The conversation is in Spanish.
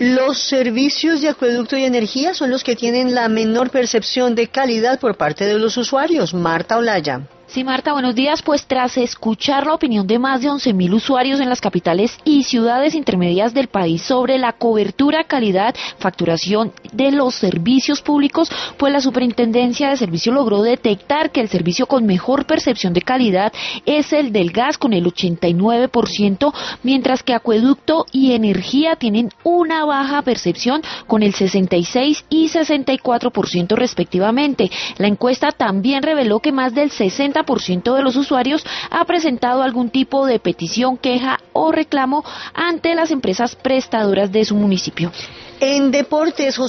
Los servicios de acueducto y energía son los que tienen la menor percepción de calidad por parte de los usuarios. Marta Olaya. Sí, Marta, buenos días. Pues tras escuchar la opinión de más de 11.000 usuarios en las capitales y ciudades intermedias del país sobre la cobertura, calidad, facturación de los servicios públicos, pues la Superintendencia de Servicios logró detectar que el servicio con mejor percepción de calidad es el del gas con el 89%, mientras que acueducto y energía tienen una baja percepción con el 66 y 64% respectivamente. La encuesta también reveló que más del 60% de los usuarios ha presentado algún tipo de petición, queja o reclamo ante las empresas prestadoras de su municipio. En deportes,